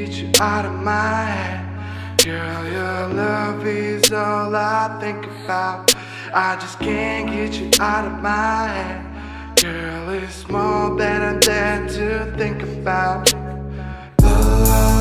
get you out of my head. Girl, your love is all I think about. I just can't get you out of my head. Girl, it's more than I dare to think about. The love